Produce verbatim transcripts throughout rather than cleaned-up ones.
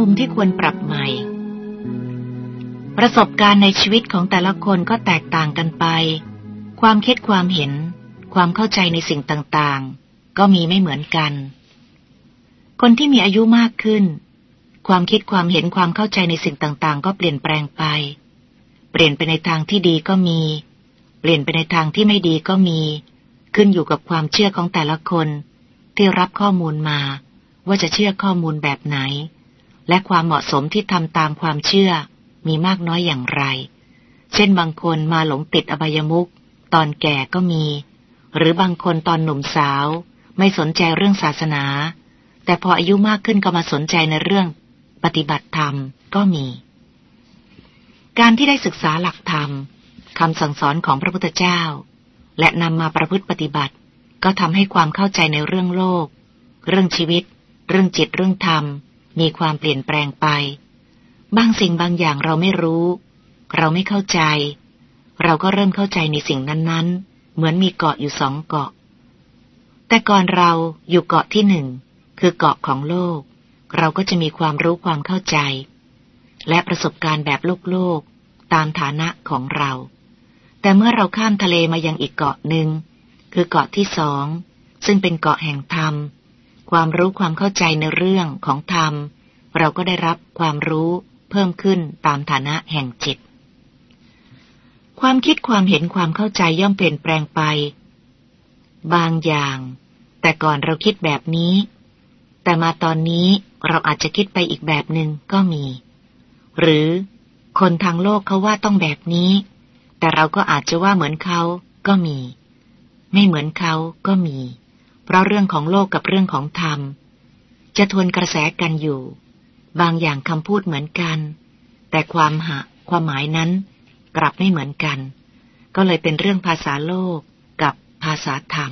มุมที่ควรปรับใหม่ประสบการณ์ในชีวิตของแต่ละคนก็แตกต่างกันไปความคิดความเห็นความเข้าใจในสิ่งต่างๆก็มีไม่เหมือนกันคนที่มีอายุมากขึ้นความคิดความเห็นความเข้าใจในสิ่งต่างๆก็เปลี่ยนแปลงไปเปลี่ยนไปในทางที่ดีก็มีเปลี่ยนไปในทางที่ไม่ดีก็มีขึ้นอยู่กับความเชื่อของแต่ละคนที่รับข้อมูลมาว่าจะเชื่อข้อมูลแบบไหนและความเหมาะสมที่ทำตามความเชื่อมีมากน้อยอย่างไรเช่นบางคนมาหลงติดอบายมุขตอนแก่ก็มีหรือบางคนตอนหนุ่มสาวไม่สนใจเรื่องศาสนาแต่พออายุมากขึ้นก็มาสนใจในเรื่องปฏิบัติธรรมก็มีการที่ได้ศึกษาหลักธรรมคำสั่งสอนของพระพุทธเจ้าและนำมาประพฤติปฏิบัติก็ทำให้ความเข้าใจในเรื่องโลกเรื่องชีวิตเรื่องจิตเรื่องธรรมมีความเปลี่ยนแปลงไปบางสิ่งบางอย่างเราไม่รู้เราไม่เข้าใจเราก็เริ่มเข้าใจในสิ่งนั้นๆเหมือนมีเกาะอยู่สองเกาะแต่ก่อนเราอยู่เกาะที่หนึ่งคือเกาะของโลกเราก็จะมีความรู้ความเข้าใจและประสบการณ์แบบโลกโลกตามฐานะของเราแต่เมื่อเราข้ามทะเลมายังอีกเกาะหนึ่งคือเกาะที่สองซึ่งเป็นเกาะแห่งธรรมความรู้ความเข้าใจในเรื่องของธรรมเราก็ได้รับความรู้เพิ่มขึ้นตามฐานะแห่งจิตความคิดความเห็นความเข้าใจย่อมเปลี่ยนแปลงไปบางอย่างแต่ก่อนเราคิดแบบนี้แต่มาตอนนี้เราอาจจะคิดไปอีกแบบหนึ่งก็มีหรือคนทางโลกเขาว่าต้องแบบนี้แต่เราก็อาจจะว่าเหมือนเขาก็มีไม่เหมือนเขาก็มีเพราะเรื่องของโลกกับเรื่องของธรรมจะทวนกระแสกันอยู่บางอย่างคำพูดเหมือนกันแต่ความหะความหมายนั้นกลับไม่เหมือนกันก็เลยเป็นเรื่องภาษาโลกกับภาษาธรรม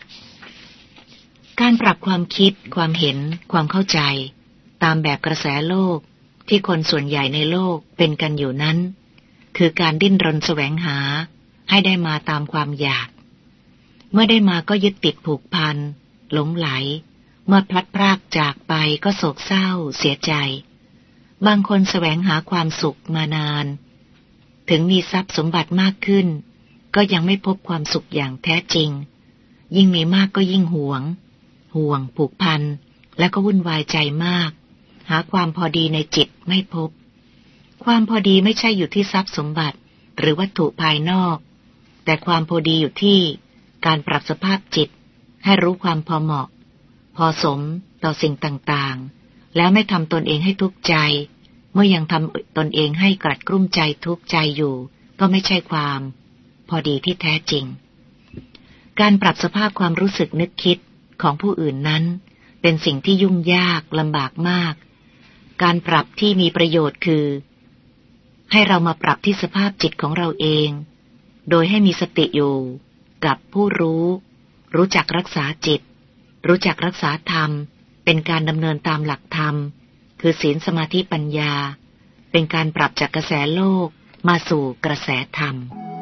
การปรับความคิดความเห็นความเข้าใจตามแบบกระแสโลกที่คนส่วนใหญ่ในโลกเป็นกันอยู่นั้นคือการดิ้นรนแสวงหาให้ได้มาตามความอยากเมื่อได้มาก็ยึดติดผูกพันหลงไหลเมื่อพลัดพรากจากไปก็โศกเศร้าเสียใจบางคนแสวงหาความสุขมานานถึงมีทรัพย์สมบัติมากขึ้นก็ยังไม่พบความสุขอย่างแท้จริงยิ่งมีมากก็ยิ่งหวงห่วงผูกพันและก็วุ่นวายใจมากหาความพอดีในจิตไม่พบความพอดีไม่ใช่อยู่ที่ทรัพย์สมบัติหรือวัตถุภายนอกแต่ความพอดีอยู่ที่การปรับสภาพจิตให้รู้ความพอเหมาะพอสมต่อสิ่งต่างๆแล้วไม่ทำตนเองให้ทุกข์ใจเมื่อยังทำตนเองให้กลัดกลุ้มใจทุกข์ใจอยู่ก็ไม่ใช่ความพอดีที่แท้จริงการปรับสภาพความรู้สึกนึกคิดของผู้อื่นนั้นเป็นสิ่งที่ยุ่งยากลำบากมากการปรับที่มีประโยชน์คือให้เรามาปรับที่สภาพจิตของเราเองโดยให้มีสติอยู่กับผู้รู้รู้จักรักษาจิตรู้จักรักษาธรรมเป็นการดำเนินตามหลักธรรมคือศีลสมาธิปัญญาเป็นการปรับจากกระแสโลกมาสู่กระแสธรรม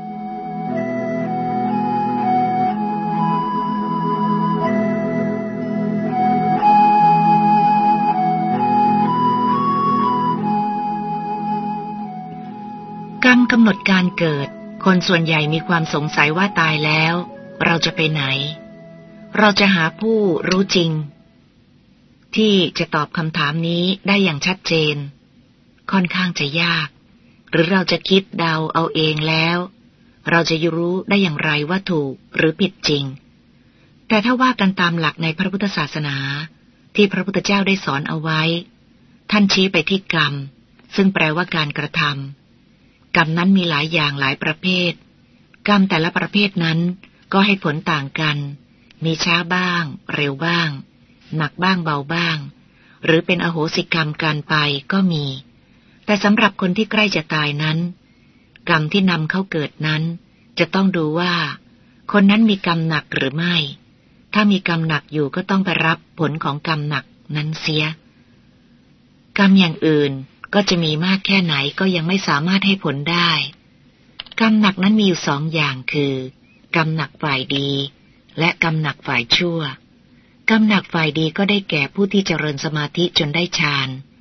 กรรมกำหนดการเกิดคนส่วนใหญ่มีความสงสัยว่าตายแล้วเราจะไปไหนเราจะหาผู้รู้จริงที่จะตอบคำถามนี้ได้อย่างชัดเจนค่อนข้างจะยากหรือเราจะคิดเดาเอาเองแล้วเราจะรู้ได้อย่างไรว่าถูกหรือผิดจริงแต่ถ้าว่ากันตามหลักในพระพุทธศาสนาที่พระพุทธเจ้าได้สอนเอาไว้ท่านชี้ไปที่กรรมซึ่งแปลว่าการกระทำกรรมนั้นมีหลายอย่างหลายประเภทกรรมแต่ละประเภทนั้นก็ให้ผลต่างกันมีช้าบ้างเร็วบ้างหนักบ้างเบาบ้างหรือเป็นอโหสิกรรมกันไปก็มีแต่สำหรับคนที่ใกล้จะตายนั้นกรรมที่นำเข้าเกิดนั้นจะต้องดูว่าคนนั้นมีกรรมหนักหรือไม่ถ้ามีกรรมหนักอยู่ก็ต้องไปรับผลของกรรมหนักนั้นเสียกรรมอย่างอื่นก็จะมีมากแค่ไหนก็ยังไม่สามารถให้ผลได้กรรมหนักนั้นมีอยู่สองอย่างคือกรรมหนักฝ่ายดีและกรรมหนักฝ่ายชั่วกรรมหนักฝ่ายดีก็ได้แก่ผู้ที่เจริญสมาธิจนได้ฌาน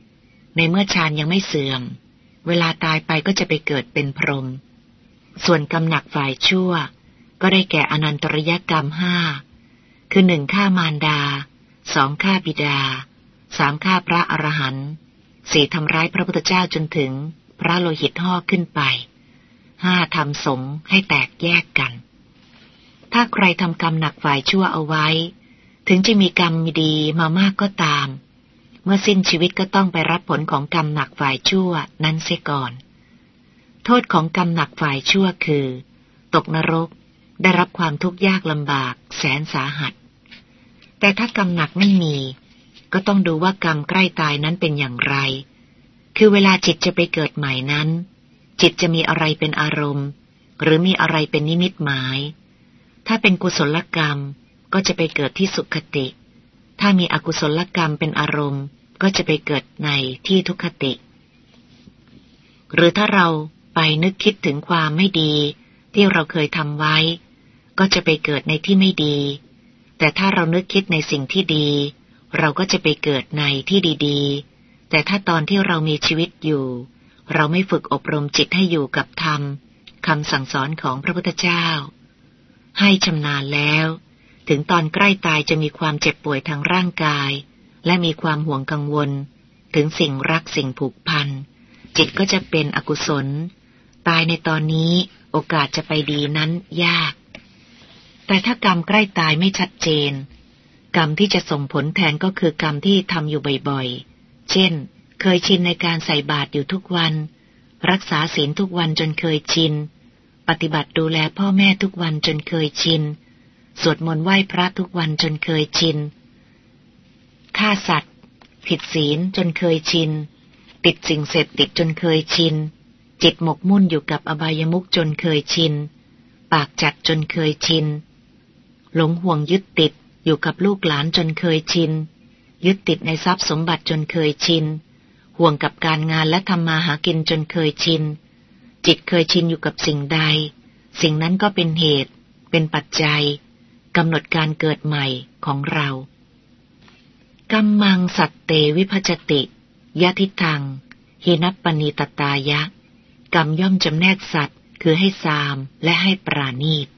ในเมื่อฌานยังไม่เสื่อมเวลาตายไปก็จะไปเกิดเป็นพรหมส่วนกรรมหนักฝ่ายชั่วก็ได้แก่อนันตริยกรรมห้าคือหนึ่งฆ่ามารดาสองฆ่าบิดาสามฆ่าพระอรหันต์สี่ทำร้ายพระพุทธเจ้าจนถึงพระโลหิตห่อขึ้นไปห้าทำสงฆ์ให้แตกแยกกันถ้าใครทำกรรมหนักฝ่ายชั่วเอาไว้ถึงจะมีกรรมดีมามากก็ตามเมื่อสิ้นชีวิตก็ต้องไปรับผลของกรรมหนักฝ่ายชั่วนั้นเสียก่อนโทษของกรรมหนักฝ่ายชั่วคือตกนรกได้รับความทุกข์ยากลำบากแสนสาหัสแต่ถ้ากรรมหนักไม่มีก็ต้องดูว่ากรรมใกล้ตายนั้นเป็นอย่างไรคือเวลาจิตจะไปเกิดใหม่นั้นจิตจะมีอะไรเป็นอารมณ์หรือมีอะไรเป็นนิมิตหมายถ้าเป็นกุศลกรรมก็จะไปเกิดที่สุคติถ้ามีอกุศลกรรมเป็นอารมณ์ก็จะไปเกิดในที่ทุกขติหรือถ้าเราไปนึกคิดถึงความไม่ดีที่เราเคยทำไว้ก็จะไปเกิดในที่ไม่ดีแต่ถ้าเรานึกคิดในสิ่งที่ดีเราก็จะไปเกิดในที่ดีๆแต่ถ้าตอนที่เรามีชีวิตอยู่เราไม่ฝึกอบรมจิตให้อยู่กับธรรมคำสั่งสอนของพระพุทธเจ้าให้ชำนาญแล้วถึงตอนใกล้ตายจะมีความเจ็บป่วยทางร่างกายและมีความห่วงกังวลถึงสิ่งรักสิ่งผูกพันจิตก็จะเป็นอกุศลตายในตอนนี้โอกาสจะไปดีนั้นยากแต่ถ้ากรรมใกล้ตายไม่ชัดเจนกรรมที่จะส่งผลแทนก็คือกรรมที่ทำอยู่บ่อยๆเช่นเคยชินในการใส่บาตรอยู่ทุกวันรักษาศีลทุกวันจนเคยชินปฏิบัติดูแลพ่อแม่ทุกวันจนเคยชินสวดมนต์ไหว้พระทุกวันจนเคยชินฆ่าสัตว์ผิดศีลจนเคยชินติดสิ่งเสพติดจนเคยชินจิตหมกมุ่นอยู่กับอบายมุขจนเคยชินปากจัดจนเคยชินหลงห่วงยึดติดอยู่กับลูกหลานจนเคยชินยึดติดในทรัพย์สมบัติจนเคยชินห่วงกับการงานและทำมาหากินจนเคยชินจิตเคยชินอยู่กับสิ่งใดสิ่งนั้นก็เป็นเหตุเป็นปัจจัยกำหนดการเกิดใหม่ของเรากัมมังสัตเตวิภัจจติยะทิทังหินัปปณีตตายะกรรมย่อมจำแนกสัตว์คือให้ซามและให้ปราณีต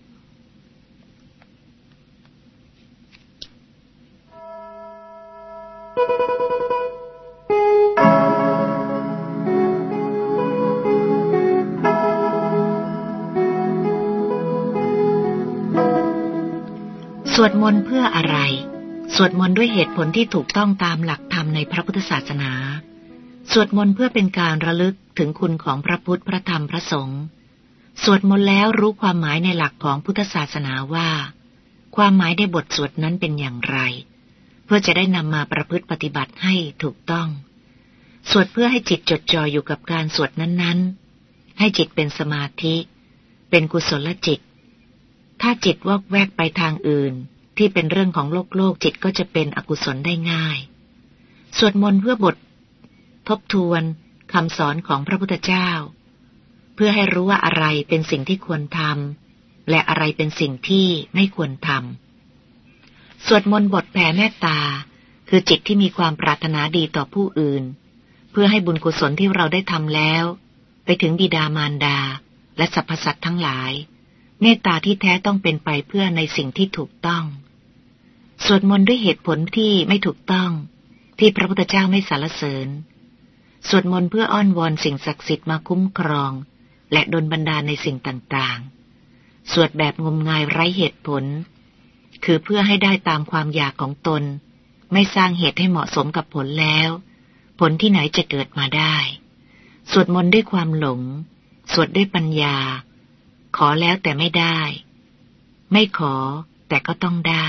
สวดมนต์เพื่ออะไรสวดมนต์ด้วยเหตุผลที่ถูกต้องตามหลักธรรมในพระพุทธศาสนาสวดมนต์เพื่อเป็นการระลึกถึงคุณของพระพุทธพระธรรมพระสงฆ์สวดมนต์แล้วรู้ความหมายในหลักของพุทธศาสนาว่าความหมายในบทสวดนั้นเป็นอย่างไรเพื่อจะได้นำมาประพฤติปฏิบัติให้ถูกต้องสวดเพื่อให้จิตจดจ่ออยู่กับการสวดนั้นๆให้จิตเป็นสมาธิเป็นกุศลจิตถ้าจิตวอกแวกไปทางอื่นที่เป็นเรื่องของโลกโลกจิตก็จะเป็นอกุศลได้ง่ายสวดมนต์เพื่อบททบทวนคำสอนของพระพุทธเจ้าเพื่อให้รู้ว่าอะไรเป็นสิ่งที่ควรทำและอะไรเป็นสิ่งที่ไม่ควรทำสวดมนต์บทแผ่เมตตาคือจิตที่มีความปรารถนาดีต่อผู้อื่นเพื่อให้บุญกุศลที่เราได้ทำแล้วไปถึงบิดามารดาและสรรพสัตว์ทั้งหลายเมตตาที่แท้ต้องเป็นไปเพื่อในสิ่งที่ถูกต้องสวดมนต์ด้วยเหตุผลที่ไม่ถูกต้องที่พระพุทธเจ้าไม่สรรเสริญสวดมนต์เพื่ออ้อนวอนสิ่งศักดิ์สิทธิ์มาคุ้มครองและดลบันดาลในสิ่งต่างๆสวดแบบงมงายไร้เหตุผลคือเพื่อให้ได้ตามความอยากของตนไม่สร้างเหตุให้เหมาะสมกับผลแล้วผลที่ไหนจะเกิดมาได้สวดมนต์ด้วยความหลงสวดด้วยปัญญาขอแล้วแต่ไม่ได้ไม่ขอแต่ก็ต้องได้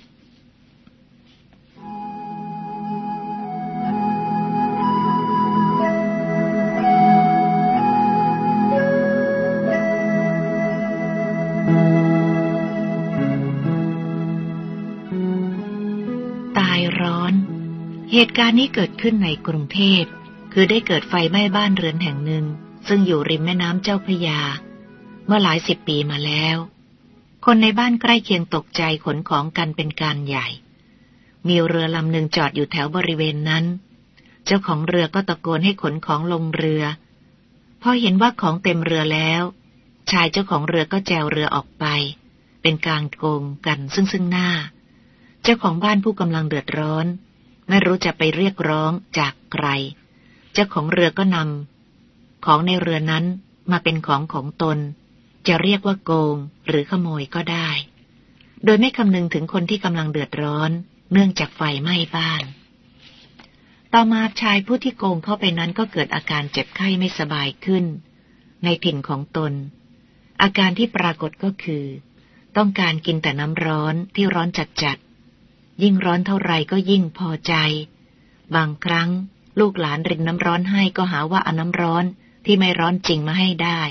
ตายร้อนเหตุการณ์นี้เกิดขึ้นในกรุงเทพคือได้เกิดไฟไหม้บ้านเรือนแห่งหนึ่งซึ่งอยู่ริมแม่น้ำเจ้าพระยาเมื่อหลายสิบปีมาแล้วคนในบ้านใกล้เคียงตกใจขนของกันเป็นการใหญ่มีเรือลำหนึ่งจอดอยู่แถวบริเวณนั้นจ้าของเรือก็ตะโกนให้ขนของลงเรือพอเห็นว่าของเต็มเรือแล้วชายเจ้าของเรือก็แจวเรือออกไปเป็นการโกงกันซึ่งซึ่งหน้าเจ้าของบ้านผู้กำลังเดือดร้อนไม่รู้จะไปเรียกร้องจากใครเจ้าของเรือก็นำของในเรือนั้นมาเป็นของของตนจะเรียกว่าโกงหรือขโมยก็ได้โดยไม่คำนึงถึงคนที่กำลังเดือดร้อนเนื่องจากไฟไหม้บ้านต่อมาชายผู้ที่โกงเข้าไปนั้นก็เกิดอาการเจ็บไข้ไม่สบายขึ้นในถิ่นของตนอาการที่ปรากฏก็คือต้องการกินแต่น้ำร้อนที่ร้อนจัดๆยิ่งร้อนเท่าไรก็ยิ่งพอใจบางครั้งลูกหลานรินน้ำร้อนให้ก็หาว่าเอาน้ำร้อนที่ไม่ร้อนจริงมาให้ได้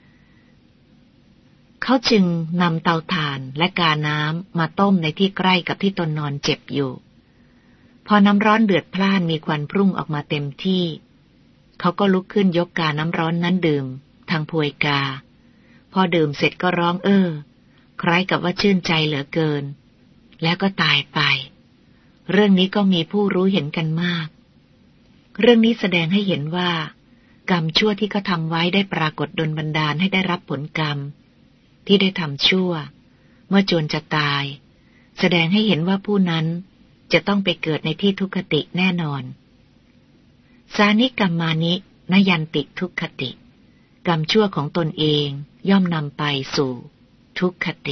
เขาจึงนำเตาถ่านและกาน้ำมาต้มในที่ใกล้กับที่ตนนอนเจ็บอยู่พอน้ำร้อนเดือดพล่านมีควันพุ่งออกมาเต็มที่เขาก็ลุกขึ้นยกกาน้ำร้อนนั้นดื่มทางพวยกาพอดื่มเสร็จก็ร้องเอ้อคล้ายกับว่าชื่นใจเหลือเกินแล้วก็ตายไปเรื่องนี้ก็มีผู้รู้เห็นกันมากเรื่องนี้แสดงให้เห็นว่ากรรมชั่วที่เขาทำไว้ได้ปรากฏดลบันดาลให้ได้รับผลกรรมที่ได้ทำชั่วเมื่อจวนจะตายแสดงให้เห็นว่าผู้นั้นจะต้องไปเกิดในที่ทุกขติแน่นอนสานิกรรมานินยันติทุกขติกรรมชั่วของตนเองย่อมนำไปสู่ทุกขติ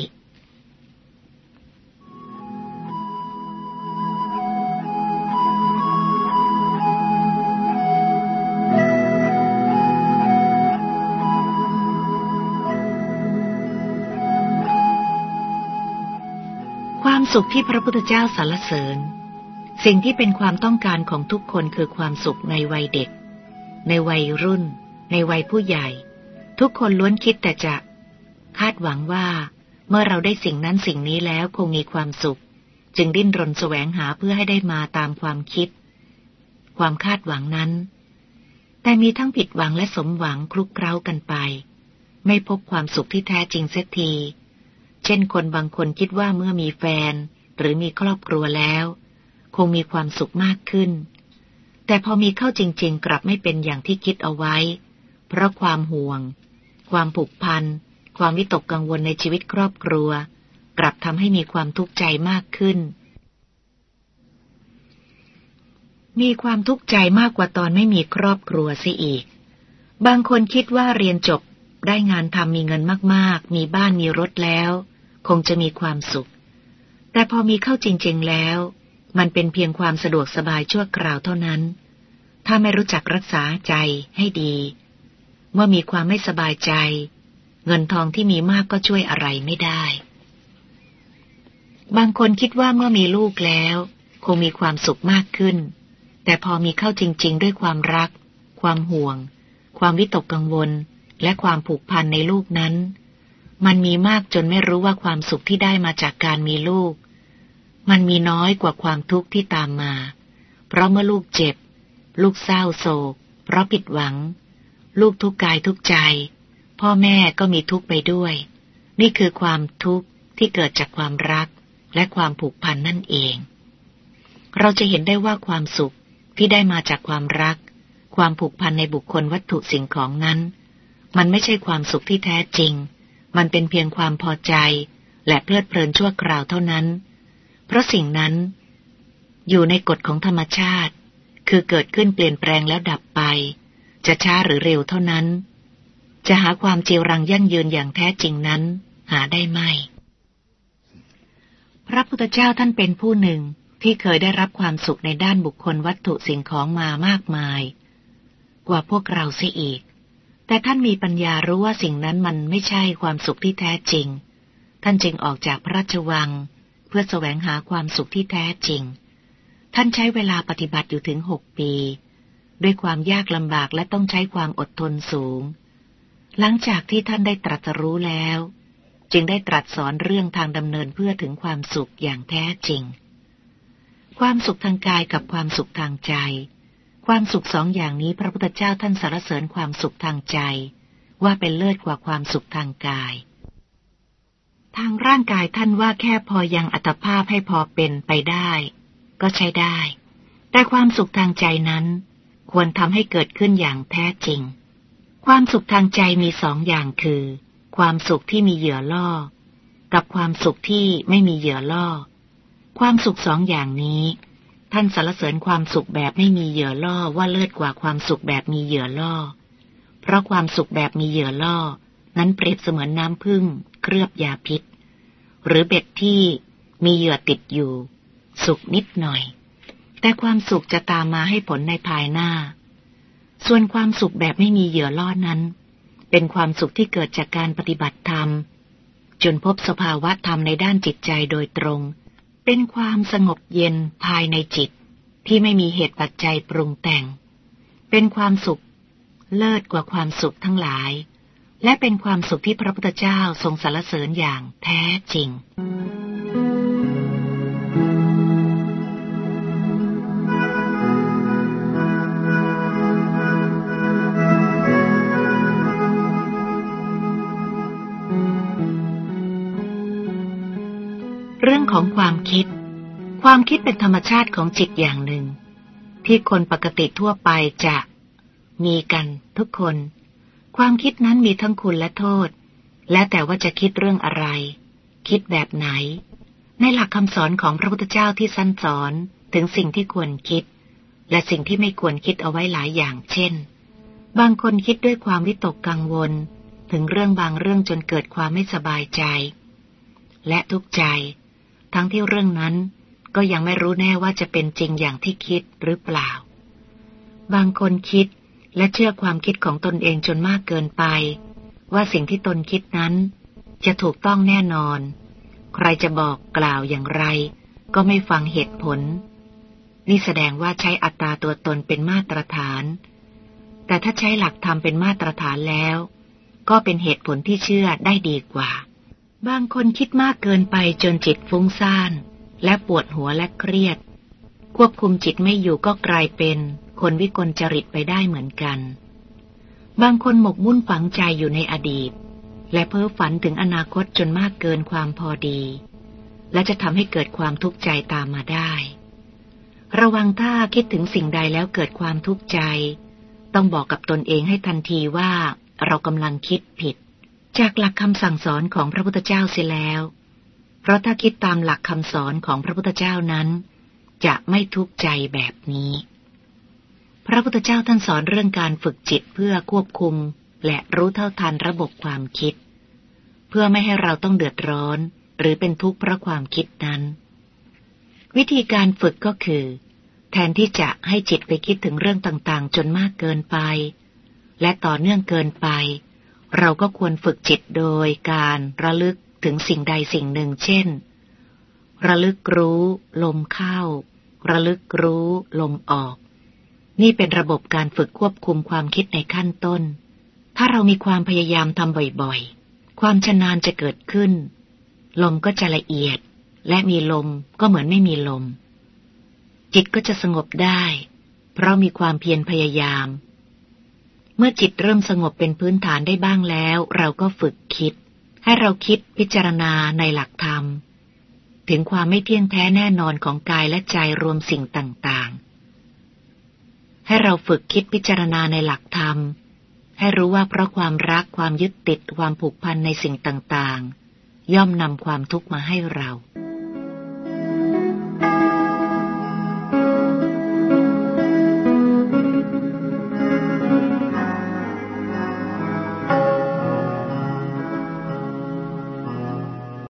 ความสุขที่พระพุทธเจ้าสรรเสริญสิ่งที่เป็นความต้องการของทุกคนคือความสุขในวัยเด็กในวัยรุ่นในวัยผู้ใหญ่ทุกคนล้วนคิดแต่จะคาดหวังว่าเมื่อเราได้สิ่งนั้นสิ่งนี้แล้วคงมีความสุขจึงดิ้นรนแสวงหาเพื่อให้ได้มาตามความคิดความคาดหวังนั้นแต่มีทั้งผิดหวังและสมหวังคลุกเคล้ากันไปไม่พบความสุขที่แท้จริงเสียทีเช่นคนบางคนคิดว่าเมื่อมีแฟนหรือมีครอบครัวแล้วคงมีความสุขมากขึ้นแต่พอมีเข้าจริงๆกลับไม่เป็นอย่างที่คิดเอาไว้เพราะความห่วงความผูกพันความวิตกกังวลในชีวิตครอบครัวกลับทำให้มีความทุกข์ใจมากขึ้นมีความทุกข์ใจมากกว่าตอนไม่มีครอบครัวเสียอีกบางคนคิดว่าเรียนจบได้งานทำมีเงินมากๆมีบ้านมีรถแล้วคงจะมีความสุขแต่พอมีเข้าจริงๆแล้วมันเป็นเพียงความสะดวกสบายชั่วคราวเท่านั้นถ้าไม่รู้จักรักษาใจให้ดีเมื่อมีความไม่สบายใจเงินทองที่มีมากก็ช่วยอะไรไม่ได้บางคนคิดว่าเมื่อมีลูกแล้วคงมีความสุขมากขึ้นแต่พอมีเข้าจริงๆด้วยความรักความห่วงความวิตกกังวลและความผูกพันในลูกนั้นมันมีมากจนไม่รู้ว่าความสุขที่ได้มาจากการมีลูกมันมีน้อยกว่าความทุกข์ที่ตามมาเพราะเมื่อลูกเจ็บลูกเศร้าโศกเพราะผิดหวังลูกทุกข์กายทุกข์ใจพ่อแม่ก็มีทุกข์ไปด้วยนี่คือความทุกข์ที่เกิดจากความรักและความผูกพันนั่นเองเราจะเห็นได้ว่าความสุขที่ได้มาจากความรักความผูกพันในบุคคลวัตถุสิ่งของนั้นมันไม่ใช่ความสุขที่แท้จริงมันเป็นเพียงความพอใจและเพลิดเพลินชั่วคราวเท่านั้นเพราะสิ่งนั้นอยู่ในกฎของธรรมชาติคือเกิดขึ้นเปลี่ยนแปลงแล้วดับไปจะช้าหรือเร็วเท่านั้นจะหาความจีรังยั่งยืนอย่างแท้จริงนั้นหาได้ไม่พระพุทธเจ้าท่านเป็นผู้หนึ่งที่เคยได้รับความสุขในด้านบุคคลวัตถุสิ่งของมามากมายกว่าพวกเราเสียอีกแต่ท่านมีปัญญารู้ว่าสิ่งนั้นมันไม่ใช่ความสุขที่แท้จริงท่านจึงออกจากพระราชวังเพื่อแสวงหาความสุขที่แท้จริงท่านใช้เวลาปฏิบัติอยู่ถึงหกปีด้วยความยากลำบากและต้องใช้ความอดทนสูงหลังจากที่ท่านได้ตรัสรู้แล้วจึงได้ตรัสสอนเรื่องทางดำเนินเพื่อถึงความสุขอย่างแท้จริงความสุขทางกายกับความสุขทางใจความสุขสองอย่างนี้พระพุทธเจ้าท่านสรรเสริญความสุขทางใจว่าเป็นเลิศกว่าความสุขทางกายทางร่างกายท่านว่าแค่พอยังอัตภาพให้พอเป็นไปได้ก็ใช้ได้แต่ความสุขทางใจนั้นควรทำให้เกิดขึ้นอย่างแท้จริงความสุขทางใจมีสองอย่างคือความสุขที่มีเหยื่อล่อกับความสุขที่ไม่มีเหยื่อล่อความสุขสองอย่างนี้ท่านสรรเสริญความสุขแบบไม่มีเหยื่อล่อว่าเลิศกว่าความสุขแบบมีเหยื่อล่อเพราะความสุขแบบมีเหยื่อล่อนั้นเปรียบเสมือนน้ำผึ้งเคลือบยาพิษหรือเบ็ดที่มีเหยื่อติดอยู่สุขนิดหน่อยแต่ความสุขจะตามมาให้ผลในภายหน้าส่วนความสุขแบบไม่มีเหยื่อล่อนั้นเป็นความสุขที่เกิดจากการปฏิบัติธรรมจนพบสภาวะธรรมในด้านจิตใจโดยตรงเป็นความสงบเย็นภายในจิตที่ไม่มีเหตุปัจจัยปรุงแต่งเป็นความสุขเลิศกว่าความสุขทั้งหลายและเป็นความสุขที่พระพุทธเจ้าทรงสรรเสริญอย่างแท้จริงเรื่องของความคิดความคิดเป็นธรรมชาติของจิตอย่างหนึ่งที่คนปกติทั่วไปจะมีกันทุกคนความคิดนั้นมีทั้งคุณและโทษและแต่ว่าจะคิดเรื่องอะไรคิดแบบไหนในหลักคำสอนของพระพุทธเจ้าที่สั่งสอนถึงสิ่งที่ควรคิดและสิ่งที่ไม่ควรคิดเอาไว้หลายอย่างเช่นบางคนคิดด้วยความวิตกกังวลถึงเรื่องบางเรื่องจนเกิดความไม่สบายใจและทุกข์ใจทั้งที่เรื่องนั้นก็ยังไม่รู้แน่ว่าจะเป็นจริงอย่างที่คิดหรือเปล่าบางคนคิดและเชื่อความคิดของตนเองจนมากเกินไปว่าสิ่งที่ตนคิดนั้นจะถูกต้องแน่นอนใครจะบอกกล่าวอย่างไรก็ไม่ฟังเหตุผลนี่แสดงว่าใช้อัตตาตัวตนเป็นมาตรฐานแต่ถ้าใช้หลักธรรมเป็นมาตรฐานแล้วก็เป็นเหตุผลที่เชื่อได้ดีกว่าบางคนคิดมากเกินไปจนจิตฟุ้งซ่านและปวดหัวและเครียดควบคุมจิตไม่อยู่ก็กลายเป็นคนวิกลจริตไปได้เหมือนกันบางคนหมกมุ่นฝังใจอยู่ในอดีตและเพ้อฝันถึงอนาคตจนมากเกินความพอดีและจะทำให้เกิดความทุกข์ใจตามมาได้ระวังถ้าคิดถึงสิ่งใดแล้วเกิดความทุกข์ใจต้องบอกกับตนเองให้ทันทีว่าเรากำลังคิดผิดจากหลักคำสั่งสอนของพระพุทธเจ้าเสียแล้วเพราะถ้าคิดตามหลักคำสอนของพระพุทธเจ้านั้นจะไม่ทุกข์ใจแบบนี้พระพุทธเจ้าท่านสอนเรื่องการฝึกจิตเพื่อควบคุมและรู้เท่าทันระบบความคิดเพื่อไม่ให้เราต้องเดือดร้อนหรือเป็นทุกข์เพราะความคิดนั้นวิธีการฝึกก็คือแทนที่จะให้จิตไปคิดถึงเรื่องต่างๆจนมากเกินไปและต่อเนื่องเกินไปเราก็ควรฝึกจิตโดยการระลึกถึงสิ่งใดสิ่งหนึ่งเช่นระลึกรู้ลมเข้าระลึกรู้ลมออกนี่เป็นระบบการฝึกควบคุมความคิดในขั้นต้นถ้าเรามีความพยายามทำบ่อยๆความชำนาญจะเกิดขึ้นลมก็จะละเอียดและมีลมก็เหมือนไม่มีลมจิตก็จะสงบได้เพราะมีความเพียรพยายามเมื่อจิตเริ่มสงบเป็นพื้นฐานได้บ้างแล้วเราก็ฝึกคิดให้เราคิดพิจารณาในหลักธรรมถึงความไม่เที่ยงแท้แน่นอนของกายและใจรวมสิ่งต่างๆให้เราฝึกคิดพิจารณาในหลักธรรมให้รู้ว่าเพราะความรักความยึดติดความผูกพันในสิ่งต่างๆย่อมนำความทุกข์มาให้เรา